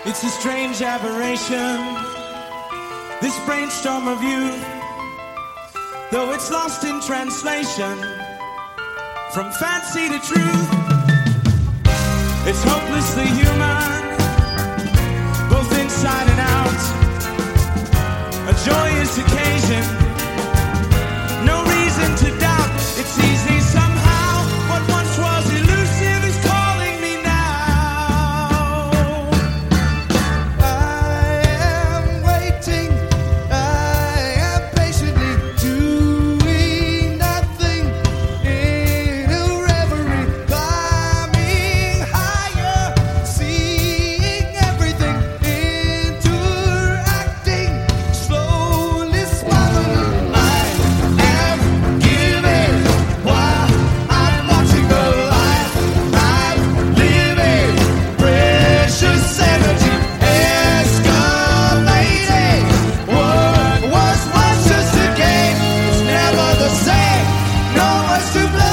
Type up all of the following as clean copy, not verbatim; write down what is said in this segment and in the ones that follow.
It's a strange aberration, this brainstorm of youth, though it's lost in translation, from fancy to truth. It's hopelessly human, both inside and out, a joyous occasion, no reason to doubt. It's easy somehow, what once was elusive is calling me now. I am waiting, I am patiently doing nothing in a reverie, climbing higher, seeing everything, interacting, slowly smiling. I am giving while I'm watching the life I'm living, precious energy escalating. What was once just a game is never the same. No one's to blame.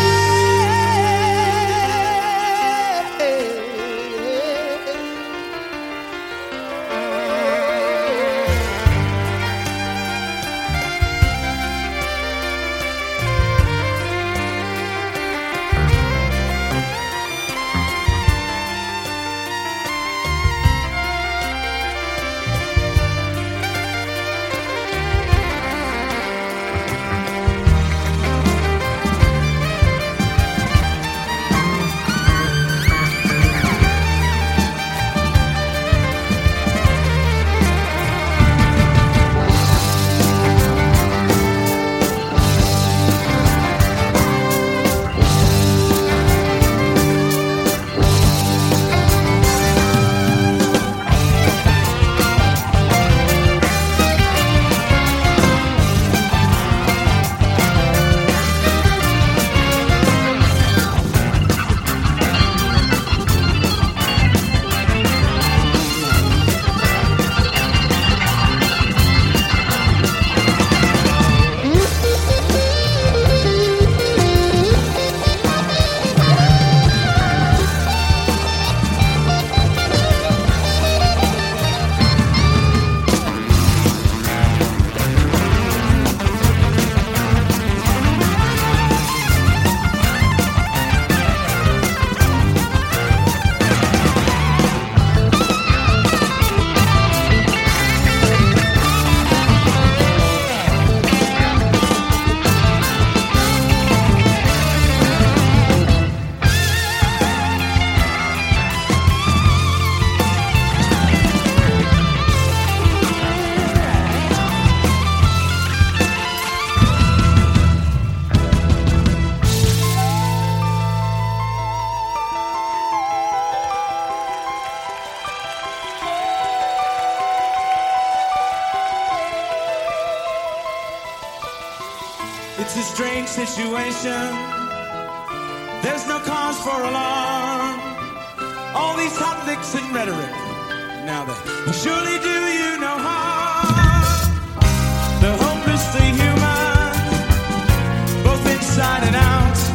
It's a strange situation, there's no cause for alarm. All these hot licks and rhetoric, now they surely do you no harm. They're hopelessly human, both inside and out,